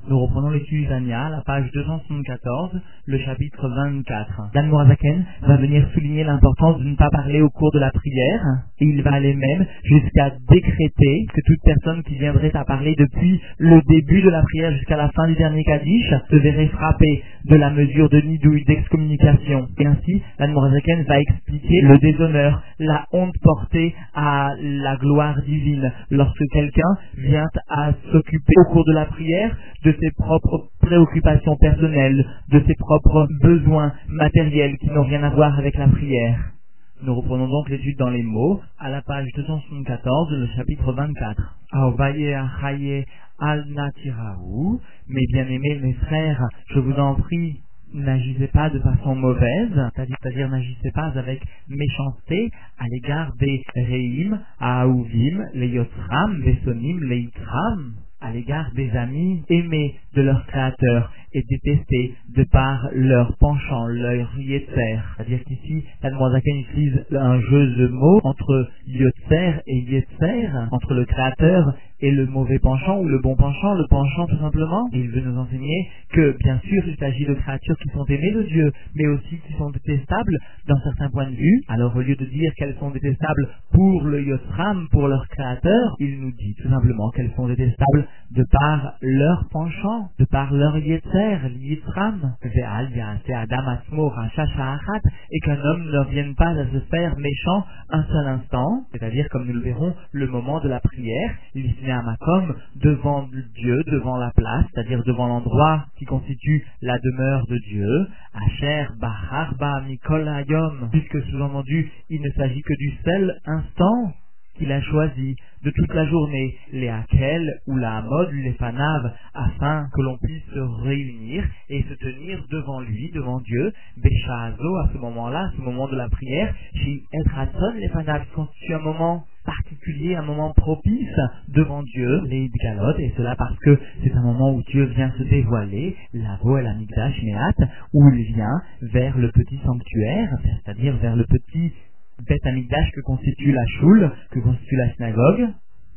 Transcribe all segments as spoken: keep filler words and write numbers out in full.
Nous reprenons l'étude du Tanya, la page deux cent soixante-quatorze, le chapitre vingt-quatre. Dan Mourazaken va venir souligner l'importance de ne pas parler au cours de la prière, et il va aller même jusqu'à décréter que toute personne qui viendrait à parler depuis le début de la prière jusqu'à la fin du dernier Kaddish se verrait frappée de la mesure de nidouille, d'excommunication. Et ainsi, Dan Mourazaken va expliquer le déshonneur, la honte portée à la gloire divine lorsque quelqu'un vient à s'occuper au cours de la prière de ses propres préoccupations personnelles, de ses propres besoins matériels qui n'ont rien à voir avec la prière. Nous reprenons donc l'étude dans les mots, à la page deux cent soixante-quatorze, le chapitre vingt-quatre. Aovaye achaye al natiraou, mes bien-aimés, mes frères, je vous en prie, n'agissez pas de façon mauvaise, c'est-à-dire n'agissez pas avec méchanceté à l'égard des Reim, Aouvim, les Yotzram, les Sonim, les Yitram, à l'égard des amis aimés de leur créateur et détestés de par leur penchant, leur yetzer. C'est-à-dire qu'ici, Talmoizaken utilise un jeu de mots entre yetzer et yetzer, entre le créateur et le mauvais penchant ou le bon penchant, le penchant tout simplement. Et il veut nous enseigner que, bien sûr, il s'agit de créatures qui sont aimées de Dieu, mais aussi qui sont détestables d'un certain point de vue. Alors, au lieu de dire qu'elles sont détestables pour le Yotzram, pour leur créateur, il nous dit tout simplement qu'elles sont détestables de par leur penchant, de par leur yetzer, l'yitzram, ve'al ya'aseh adam asmo racha sha'achat, et qu'un homme ne vienne pas à se faire méchant un seul instant, c'est-à-dire, comme nous le verrons, le moment de la prière, l'ifnei hamakom, devant Dieu, devant la place, c'est-à-dire devant l'endroit qui constitue la demeure de Dieu, asher bahar ba mikol hayom, puisque sous-entendu, il ne s'agit que du seul instant qu'il a choisi de toute la journée, les hakel ou la hamod, les fanav, afin que l'on puisse se réunir et se tenir devant lui, devant Dieu, Béchazo, à ce moment-là, à ce moment de la prière, chez Edraton, les fanav, qui constitue un moment particulier, un moment propice devant Dieu, les Idgalot, et cela parce que c'est un moment où Dieu vient se dévoiler, Lavo et la Migdash Mehat, où il vient vers le petit sanctuaire, c'est-à-dire vers le petit Beth Amikdash que constitue la choule, que constitue la synagogue.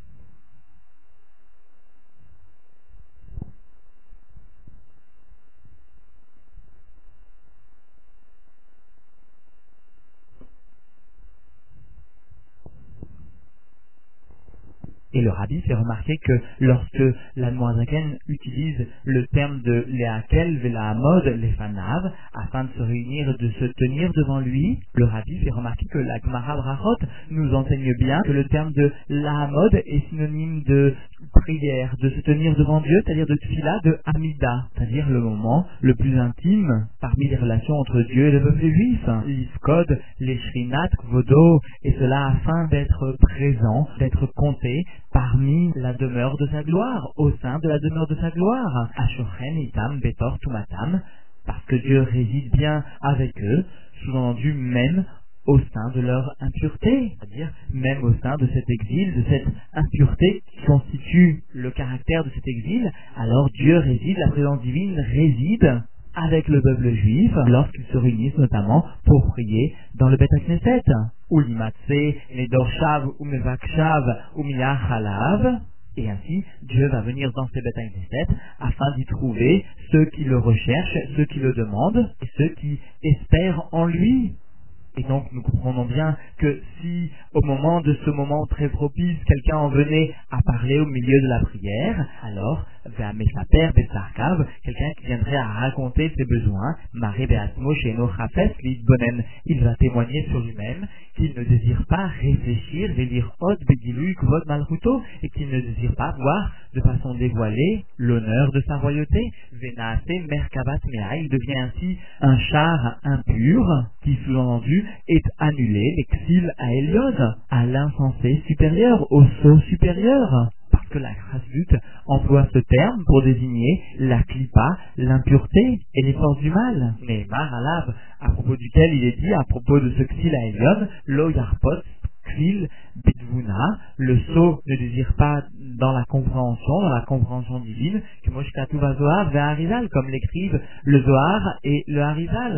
Et le rabbi fait remarquer que lorsque l'Admorazaken utilise le terme de Lehakel, Velahamod, les Fanav, afin de se réunir et de se tenir devant lui, le rabbi fait remarquer que la Gemara Brachot nous enseigne bien que le terme de Lahamod est synonyme de prière, de se tenir devant Dieu, c'est-à-dire de tfila, de Amida, c'est-à-dire le moment le plus intime parmi les relations entre Dieu et le peuple juif, l'Ifkod, les Shrinat, Kvodo, et cela afin d'être présent, d'être compté parmi la demeure de sa gloire, au sein de la demeure de sa gloire. Ashochen itam betor tumatam, parce que Dieu réside bien avec eux, sous-entendu même au sein de leur impureté, c'est-à-dire même au sein de cet exil, de cette impureté qui constitue le caractère de cet exil, alors Dieu réside, la présence divine réside avec le peuple juif lorsqu'ils se réunissent notamment pour prier dans le Beth Knesset. Ou l'imatse, les dorshav, ou mevakshav, ou miyachalav. Et ainsi, Dieu va venir dans ces Beth Knesset afin d'y trouver ceux qui le recherchent, ceux qui le demandent, et ceux qui espèrent en lui. Et donc nous comprenons bien que si au moment de ce moment très propice, quelqu'un en venait à parler au milieu de la prière, alors Ve'amesaper Betsarkav, quelqu'un qui viendrait à raconter ses besoins, Maré Beatmo Sheno Chafes Lidbonen, il va témoigner sur lui-même qu'il ne désire pas réfléchir, délire Od Bedilui Kvod Malchuto, et qu'il ne désire pas voir de façon dévoilée l'honneur de sa royauté. Venaase Merkabat Mea, il devient ainsi un char impur qui sous-entendu est annulé, l'exil à Elion, à l'insensé supérieur, au sceau supérieur. Parce que la Chassidut emploie ce terme pour désigner la klipa, l'impureté et les forces du mal. Mais Maralav, à propos duquel il est dit, à propos de ce Ksil à Elion, Lo Yarpot, Ksil, Bidvuna, le sceau ne désire pas dans la compréhension, dans la compréhension divine, que Moshkatu va Zohar vers Harizal, comme l'écrivent le Zohar et le Harizal.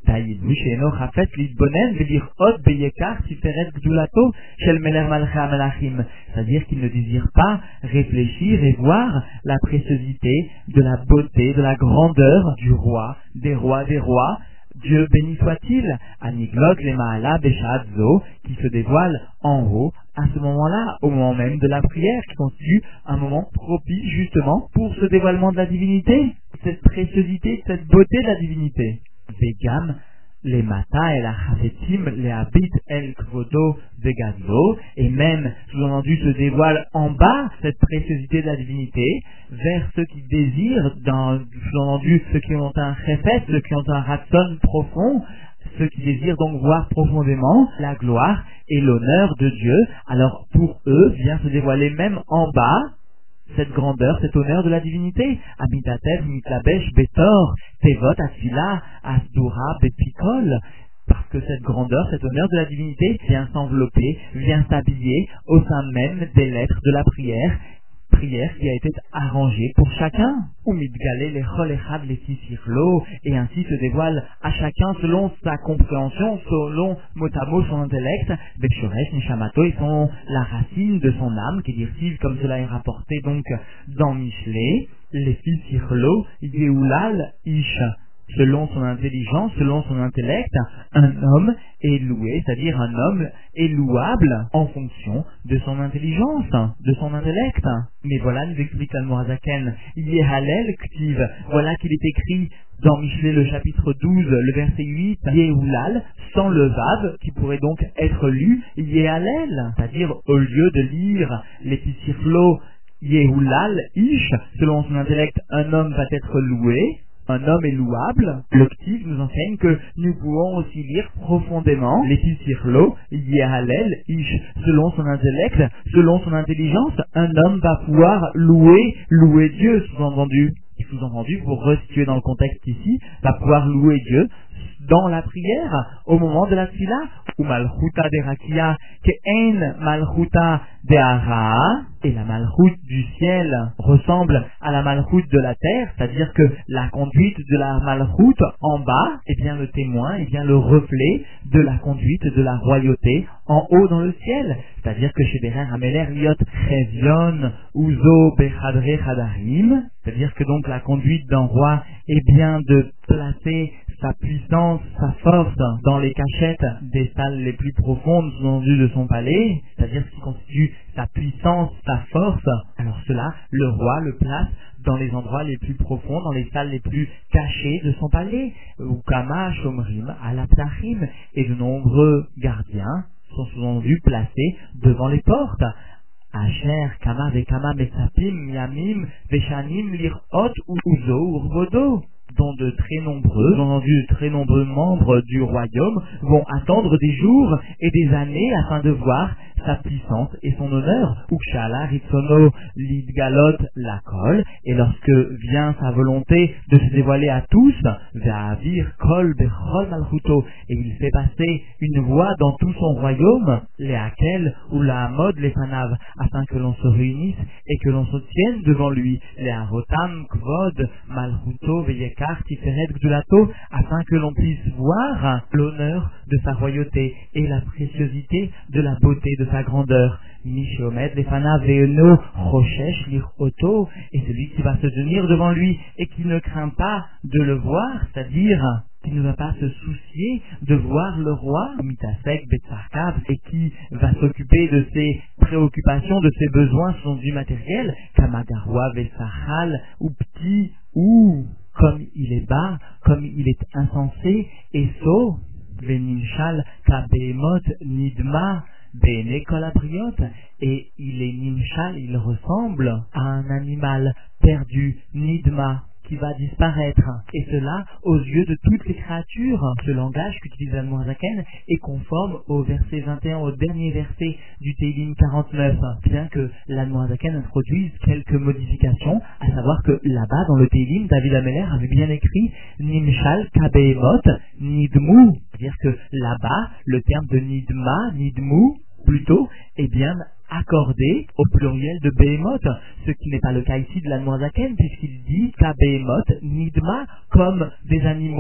Taïdou, Sheeno, Chafet, Lidbonen, Velir Hot, Beyekar, Tiferet, Gdulato, Shel Meler Malcha Melachim. C'est-à-dire qu'il ne désire pas réfléchir et voir la préciosité de la beauté, de la grandeur du roi, des rois, des rois. Dieu béni soit-il, Aniglot, les Mahala, Beshadzo, qui se dévoile en haut à ce moment-là, au moment même de la prière, qui constitue un moment propice justement pour ce dévoilement de la divinité, cette préciosité, cette beauté de la divinité. Vegam, les Mata et la Chafetim, les Habit El Kvodo Vegadlo, et même, sous-entendu, se dévoile en bas cette préciosité de la divinité vers ceux qui désirent, dans, sous-entendu, ceux qui ont un chefet, ceux qui ont un ratson profond, ceux qui désirent donc voir profondément la gloire et l'honneur de Dieu. Alors pour eux vient se dévoiler même en bas cette grandeur, cet honneur de la divinité. Amitatev, Mitlabesh, Betor, Tevot, Atfila, Asdura, Bepikol. Parce que cette grandeur, cet honneur de la divinité vient s'envelopper, vient s'habiller au sein même des lettres de la prière. Prière qui a été arrangée pour chacun. Ou mitgalé les cholechad les sisirlo, et ainsi se dévoile à chacun selon sa compréhension, selon mot à mot son intellect. Bekshoresh nishamato, ils sont la racine de son âme, qui dirtive comme cela est rapporté donc dans Michelet. Les sisirlo, yeulal ish. Selon son intelligence, selon son intellect, un homme est loué, c'est-à-dire un homme est louable en fonction de son intelligence, de son intellect. Mais voilà, nous explique l'Admorazaken, Yehalel Ktiv, voilà qu'il est écrit dans Michelet le chapitre douze, le verset huit, Yehoulal, sans le vav, qui pourrait donc être lu, Yehalel, c'est-à-dire au lieu de lire les pisirflo, Yehoulal, Ish, selon son intellect, un homme va être loué. Un homme est louable. Le Ktiv nous enseigne que nous pouvons aussi lire profondément les Pisirlo, Yehalel, Ish. Selon son intellect, selon son intelligence, un homme va pouvoir louer, louer Dieu, sous-entendu. Sous-entendu, pour resituer dans le contexte ici, va pouvoir louer Dieu dans la prière, au moment de la tfila, ou malchuta de rakia, que en malchuta de hara, et la malchut du ciel ressemble à la malchut de la terre, c'est-à-dire que la conduite de la malchut en bas est bien le témoin, est bien le reflet de la conduite de la royauté en haut dans le ciel. C'est-à-dire que chez Berer Ameler Liot Chevion Uzo Bechadre Chadarim, c'est-à-dire que donc la conduite d'un roi est bien de placer sa puissance, sa force dans les cachettes des salles les plus profondes sous-entendues de son palais, c'est-à-dire ce qui constitue sa puissance, sa force. Alors cela, le roi le place dans les endroits les plus profonds, dans les salles les plus cachées de son palais, ou Kama, Shomrim, Alaptachim, et de nombreux gardiens sont sous-entendus placés devant les portes. Asher, Kama, Vekama, Mesapim, Yamim, Veshanim, Lirot, Uzo, Urvodo, dont de très nombreux, entendu de très nombreux membres du royaume vont attendre des jours et des années afin de voir sa puissance et son honneur. Ukshala Ritsono Lidgalot Lakol, et lorsque vient sa volonté de se dévoiler à tous, Ve'avir Kol Bechol Malchuto, et il fait passer une voix dans tout son royaume, les Hakel ou la Hamod les Fanav, afin que l'on se réunisse et que l'on se tienne devant lui, les Harotam Kvod Malchuto Veyekar Tiferet Gdulato, afin que l'on puisse voir l'honneur de sa royauté et la préciosité de la beauté de sa grandeur. Mishomed Lefana Veeno Rochesh Lir'oto, et celui qui va se tenir devant lui et qui ne craint pas de le voir, c'est-à-dire qui ne va pas se soucier de voir le roi, Mitasek Betsarkav, et qui va s'occuper de ses préoccupations, de ses besoins sont du matériel, Kamagarwa Vesachal, ou petit, ou comme il est bas, comme il est insensé et sot, Veninchal Kabehemot Nidma Bene Kolabriot, et il est Nimshal, il ressemble à un animal perdu, Nidma, qui va disparaître, et cela aux yeux de toutes les créatures. Ce langage qu'utilise l'Admorazaken est conforme au verset vingt et un, au dernier verset du Teilim quarante-neuf, bien que l'Admorazaken introduise quelques modifications, à savoir que là-bas dans le Teilim, David Ameller avait bien écrit Nimshal Kabehemot Nidmu, c'est-à-dire que là-bas, le terme de Nidma, Nidmu, plutôt, est bien accordé au pluriel de Behemoth, ce qui n'est pas le cas ici de l'Admorazaken, puisqu'il dit qu'à Behemoth, Nidma, comme des animaux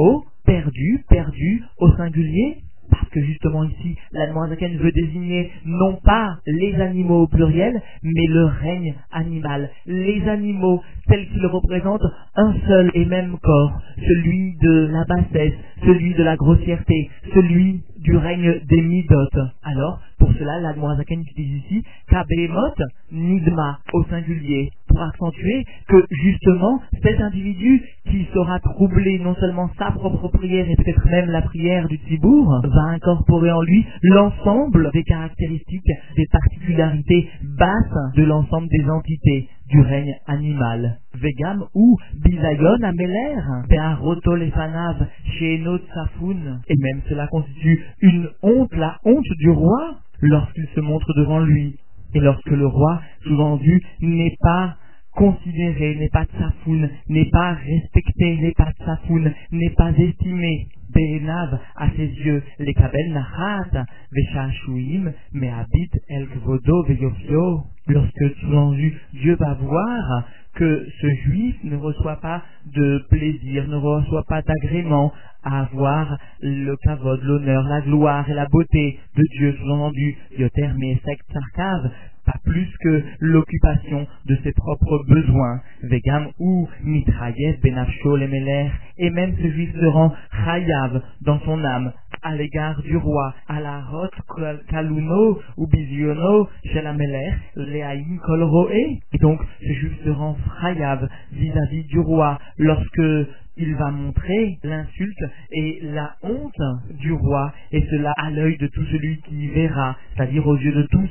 perdu, perdu au singulier. Parce que justement ici, l'Admorazaken veut désigner non pas les animaux au pluriel, mais le règne animal. Les animaux tels qu'ils représentent un seul et même corps, celui de la bassesse, celui de la grossièreté, celui du règne des midotes. Alors, pour cela, l'Admorazaken utilise ici Kabehemot Nidma au singulier, pour accentuer que justement cet individu qui sera troublé non seulement sa propre prière et peut-être même la prière du Tzibour, va incorporer en lui l'ensemble des caractéristiques, des particularités basses de l'ensemble des entités du règne animal. Vegam ou Bizayon Ameler, Be'aroto Lefanav, She'enot Safoun. Et même cela constitue une honte, la honte du roi, lorsqu'il se montre devant lui. Et lorsque le roi, sous-entendu, n'est pas considéré, n'est pas tsafoun, n'est pas respecté, n'est pas tsafoun, n'est pas estimé. Be'enav, à ses yeux, les kabel nachat, veshashuim, mais habite el kvodo veyofio. Lorsque sous-entendu Dieu va voir que ce juif ne reçoit pas de plaisir, ne reçoit pas d'agrément à avoir le kavod, l'honneur, la gloire et la beauté de Dieu, sous-entendu Yoter Mesek Tsarkav, pas plus que l'occupation de ses propres besoins. Vegam ou Mitrayev Benafsho Lemeler, et même ce juif se rend chayav dans son âme à l'égard du roi, à la rot kaluno ou biziono chez la meler, leaïm kolroe. Et donc ce juif se rend chayav vis-à-vis du roi lorsque il va montrer l'insulte et la honte du roi, et cela à l'œil de tout celui qui verra, c'est-à-dire aux yeux de tous.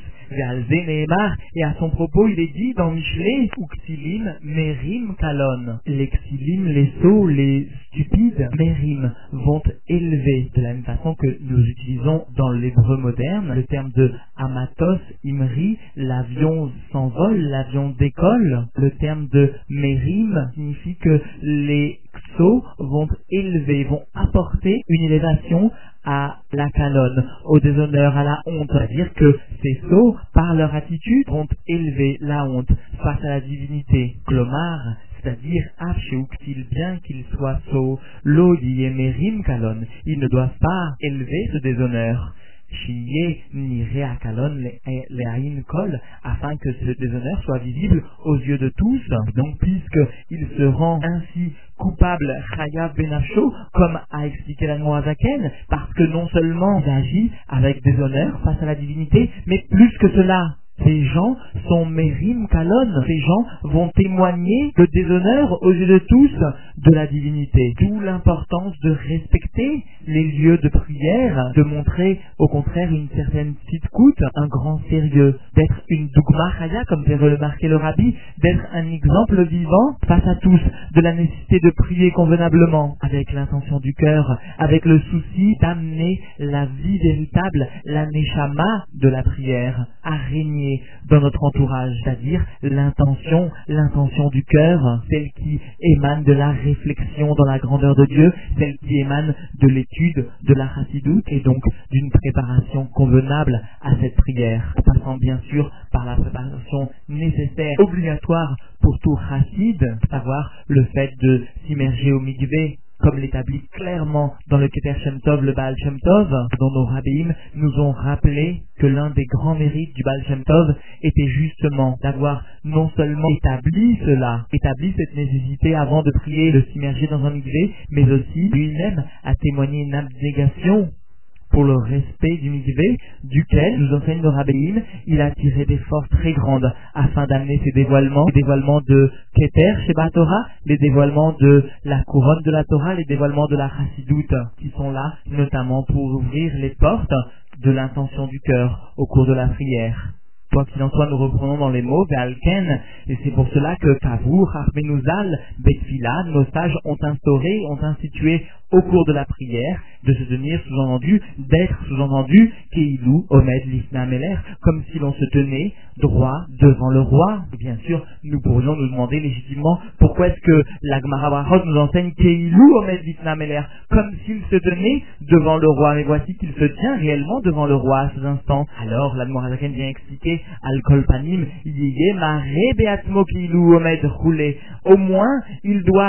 Et à son propos, il est dit dans Michelet, Uxilim, Merim, Kalon. Les Xilim, les sots, les stupides, Merim, vont élever. De la même façon que nous utilisons dans l'hébreu moderne le terme de Amatos, Imri, l'avion s'envole, l'avion décolle. Le terme de Merim signifie que les Xos vont élever, vont apporter une élévation à la calonne, au déshonneur, à la honte. C'est-à-dire que ces sots, par leur attitude, vont élever la honte face à la divinité. Klomar, c'est-à-dire, Afsheuktil, bien qu'ils soient sots, lo yemerim kalon, ils ne doivent pas élever ce déshonneur. Chiye nire à kalon les haïn kol, afin que ce déshonneur soit visible aux yeux de tous. Donc, puisqu'il se rend ainsi coupable, chayav benafsho, comme a expliqué l'Admorazaken, parce que non seulement il agit avec déshonneur face à la divinité, mais plus que cela, ces gens sont mérim kalon, ces gens vont témoigner de déshonneur aux yeux de tous de la divinité. D'où l'importance de respecter les lieux de prière, de montrer au contraire une certaine tzidkout, un grand sérieux, d'être une dougma chaya, comme fait remarquer le rabbi, d'être un exemple vivant face à tous, de la nécessité de prier convenablement, avec l'intention du cœur, avec le souci d'amener la vie véritable, la neshama de la prière, à régner dans notre entourage, c'est-à-dire l'intention, l'intention du cœur, celle qui émane de la réflexion dans la grandeur de Dieu, celle qui émane de l'étude de la chassidoute et donc d'une préparation convenable à cette prière, passant bien sûr par la préparation nécessaire, obligatoire pour tout chassid, savoir le fait de s'immerger au mikvé, comme l'établit clairement dans le Keter Shem Tov, le Baal Shem Tov, dont nos rabbim nous ont rappelé que l'un des grands mérites du Baal Shem Tov était justement d'avoir non seulement établi cela, établi cette nécessité avant de prier, de s'immerger dans un mikvé, mais aussi lui-même a témoigné une abnégation pour le respect du mikvé, duquel, nous enseigne le rabbin, il a tiré des forces très grandes afin d'amener ces dévoilements, les dévoilements de Keter Sheba Torah, les dévoilements de la couronne de la Torah, les dévoilements de la chassidoute, qui sont là notamment pour ouvrir les portes de l'intention du cœur au cours de la prière. Quoi qu'il en soit, nous reprenons dans les mots Ve'alken, et c'est pour cela que Kavour, Harbenuzal, Betfila, nos sages ont instauré, ont institué au cours de la prière, de se tenir sous-entendu, d'être sous-entendu, Keilou, Omed, Lifna, Meler, comme si l'on se tenait droit devant le roi. Et bien sûr, nous pourrions nous demander légitimement pourquoi est-ce que la Gemara Brachot nous enseigne Keilou, Omed, Lifna, Meler, comme s'il se tenait devant le roi. Mais voici qu'il se tient réellement devant le roi à ces instants. Alors, l'Admorazaken vient expliquer Al-Kol Panim, Yeye, Mare, Beatmo, Keilou, Omed, Roulé. Au moins, il doit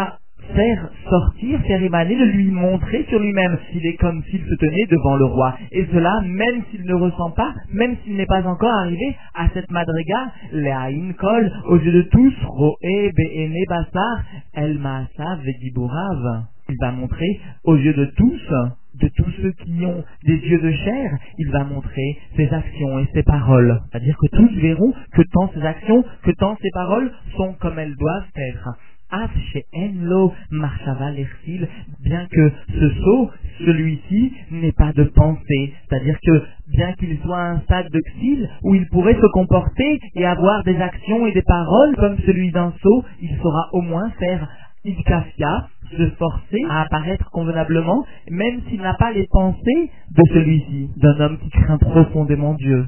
faire sortir, faire émaner, de lui montrer sur lui-même. Il est comme s'il se tenait devant le roi. Et cela, même s'il ne ressent pas, même s'il n'est pas encore arrivé à cette madriga, Le'aïn Kol, aux yeux de tous, Ro'e Be'ene Basar, El Ma'asav Vedibourav. Il va montrer aux yeux de tous, de tous ceux qui ont des yeux de chair, il va montrer ses actions et ses paroles. C'est-à-dire que tous verront que tant ses actions, que tant ses paroles sont comme elles doivent être. Af she'en lo marshava l'echsil, bien que ce sceau, celui-ci, n'ait pas de pensée. C'est-à-dire que, bien qu'il soit à un stade de xil, où il pourrait se comporter et avoir des actions et des paroles comme celui d'un sceau, il saura au moins faire Idkafia, se forcer à apparaître convenablement, même s'il n'a pas les pensées de celui-ci, d'un homme qui craint profondément Dieu.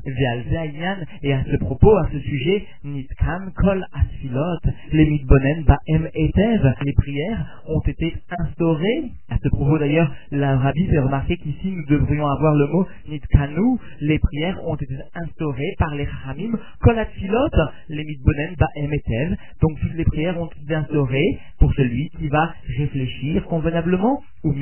Et à ce propos, à ce sujet, Nitkan Kol Asfilot, les Mitbonen Ba'em Etev, les prières ont été instaurées. À ce propos d'ailleurs, la Rabbi fait remarquer qu'ici nous devrions avoir le mot Nitkanu, les prières ont été instaurées par les Chachamim, Kol Asfilot, les Mitbonen Ba'em Etev, donc toutes les prières ont été instaurées pour celui qui va réfléchir convenablement, ou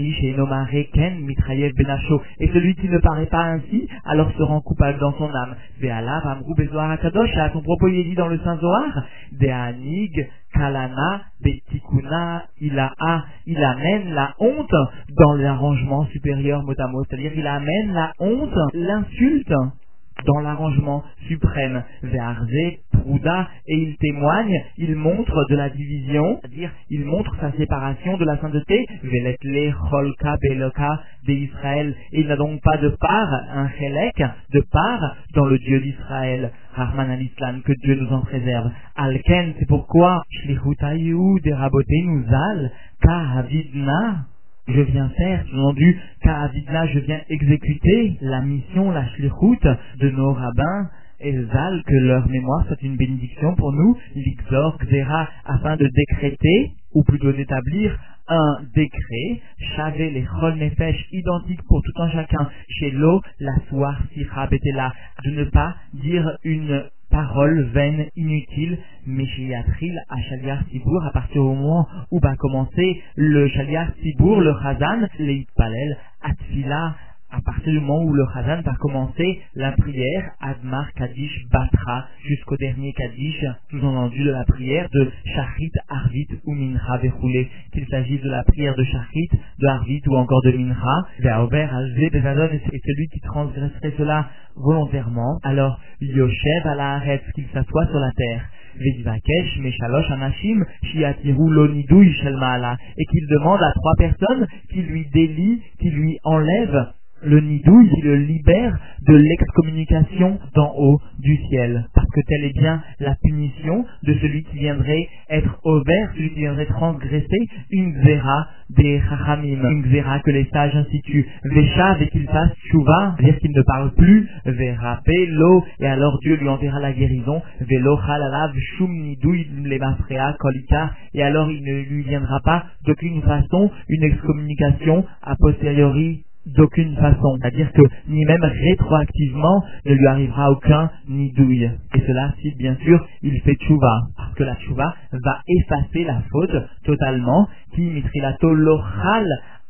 Ken Mitrayev Benacho, et celui qui ne paraît pas ainsi, alors se rend coupable dans son âme. Ve'alav Amrou Bezoar HaKadosh, à son propos il est dit dans le Saint Zohar, De'anig Kalana Betikuna Ilaha, il amène la honte dans l'arrangement supérieur mot à mot, c'est-à-dire il amène la honte, l'insulte, dans l'arrangement suprême, Ve'arze Prouda, et il témoigne, il montre de la division, c'est-à-dire il montre sa séparation de la sainteté, Ve'letle Cholka Beloka d'Israël, et il n'a donc pas de part, un chelek, de part dans le Dieu d'Israël, Rahman al-Islam, que Dieu nous en préserve. Alken, c'est pourquoi Shlichutayu derabotenu zal, Kahavidna, je viens faire, sous-entendu, Ka'avidna, je viens exécuter la mission, la shlichut de nos rabbins, et zal, que leur mémoire soit une bénédiction pour nous, l'ixor, xera, afin de décréter, ou plutôt d'établir, un décret, chavé les chol nefesh, identique pour tout un chacun, chez l'eau, la soir, sira, betela, de ne pas dire une parole vaine, inutile, mais shiyatril à Shaliar Sibour, à partir du moment où va commencer le Shaliar Sibour, le Chazan, les Itpalel, Atfila, à partir du moment où le Chazan va commencer la prière, Admar Kaddish Batra, jusqu'au dernier Kaddish, sous-entendu de la prière de Shachrit, Arvit ou Mincha Vechoulé, qu'il s'agisse de la prière de Shachrit, de Arvit ou encore de Mincha, Ve'aover Alze Bezadon, et celui qui transgresserait cela volontairement, alors Yoshev à la Haaretz, qu'il s'assoit sur la terre. Vedivakesh, Meshalosh, Anashim, Shiatiru, Lonidouy, Shelmaala, et qu'il demande à trois personnes qui lui délient, qui lui enlèvent le nidouille, qui le libère de l'excommunication d'en haut du ciel. Parce que telle est bien la punition de celui qui viendrait être ouvert, celui qui viendrait transgresser une xéra des chachamim, une xéra que les sages instituent. Veshav, et qu'il fasse tchouva, c'est-à-dire qu'il ne parle plus, verapé, l'eau, et alors Dieu lui enverra la guérison, velo halalav shum nidouille lemafrea kolika, et alors il ne lui viendra pas d'aucune façon une excommunication a posteriori, d'aucune façon, c'est-à-dire que ni même rétroactivement ne lui arrivera aucun nidouille. Et cela si bien sûr il fait tchouva, parce que la tchouva va effacer la faute totalement, qui mitrilato lochal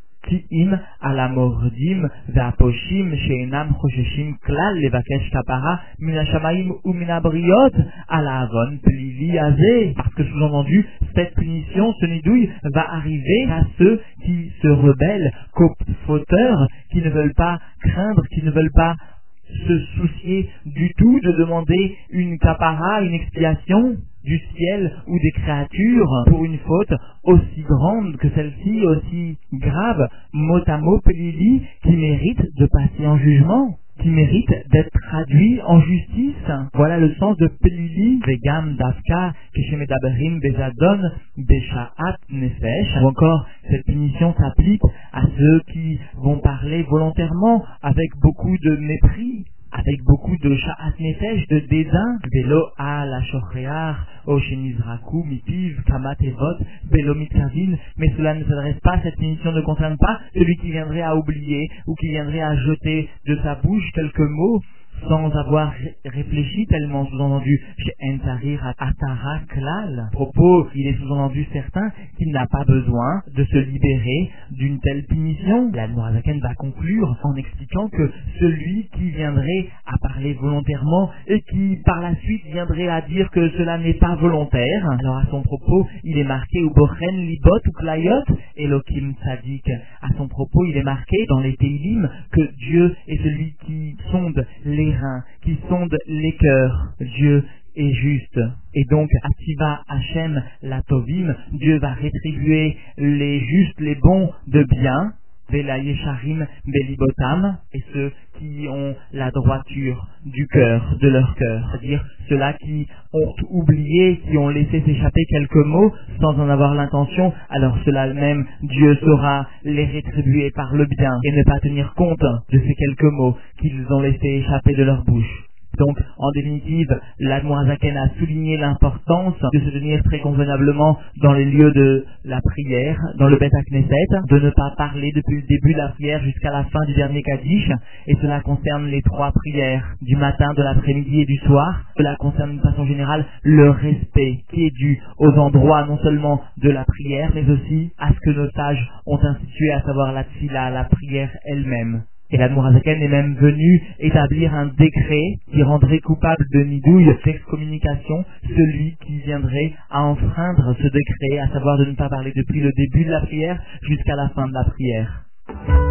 Ti'im ala mordim ve'aposhim she'enam chosheshim klal levakesh kapara min hashamaim ou min habriot ala avon plili azé. Parce que sous-entendu, cette punition, ce nidouille, va arriver à ceux qui se rebellent, qu'aux fauteurs, qui ne veulent pas craindre, qui ne veulent pas se soucier du tout de demander une kapara, une expiation du ciel ou des créatures pour une faute aussi grande que celle-ci, aussi grave, mot à mot pelili, qui mérite de passer en jugement, qui mérite d'être traduit en justice. Voilà le sens de pelili, vegam dafka, keshemedaberim bezadon, beshaat nefesh. Ou encore, cette punition s'applique à ceux qui vont parler volontairement avec beaucoup de mépris, avec beaucoup de sha'at nefesh, de dédain, velo a la shochrear, o shenizraku, mipiv, kamatevot, velo mitkavin, mais cela ne s'adresse pas, cette punition ne concerne pas celui qui viendrait à oublier, ou qui viendrait à jeter de sa bouche quelques mots, sans avoir ré- réfléchi tellement sous-entendu chez Entarir Atara Klal. Propos, il est sous-entendu certain qu'il n'a pas besoin de se libérer d'une telle punition. L'Admorazaken va conclure en expliquant que celui qui viendrait à parler volontairement et qui par la suite viendrait à dire que cela n'est pas volontaire, alors à son propos il est marqué ou Bochen Libot ou Klayot Elohim Tzadik. À son propos il est marqué dans les Teilim que Dieu est celui qui sonde les reins, qui sonde les cœurs. Dieu est juste. Et donc, Ativa Hachem la Tovim, Dieu va rétribuer les justes, les bons de bien, Vela Yesharim Belibotam, et ceux qui ont la droiture du cœur, de leur cœur, c'est-à-dire ceux-là qui ont oublié, qui ont laissé s'échapper quelques mots sans en avoir l'intention, alors ceux-là même, Dieu saura les rétribuer par le bien et ne pas tenir compte de ces quelques mots qu'ils ont laissé échapper de leur bouche. Donc, en définitive, l'Admorazaken a souligné l'importance de se tenir très convenablement dans les lieux de la prière, dans le Beth Knesset, de ne pas parler depuis le début de la prière jusqu'à la fin du dernier Kaddish, et cela concerne les trois prières du matin, de l'après-midi et du soir. Cela concerne d'une façon générale le respect qui est dû aux endroits non seulement de la prière, mais aussi à ce que nos sages ont institué, à savoir la tfila, la prière elle-même. Et l'Admorazaken est même venu établir un décret qui rendrait coupable de nidouille, d'excommunication, celui qui viendrait à enfreindre ce décret, à savoir de ne pas parler depuis le début de la prière jusqu'à la fin de la prière.